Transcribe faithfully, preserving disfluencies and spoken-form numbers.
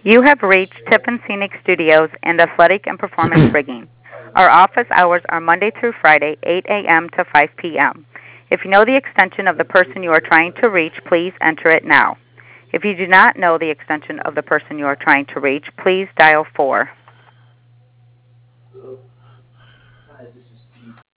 You have reached Tiffin Scenic Studios and Athletic and Performance Rigging. Our office hours are Monday through Friday, eight a.m. to five p.m. If you know the extension of the person you are trying to reach, please enter it now. If you do not know the extension of the person you are trying to reach, please dial four.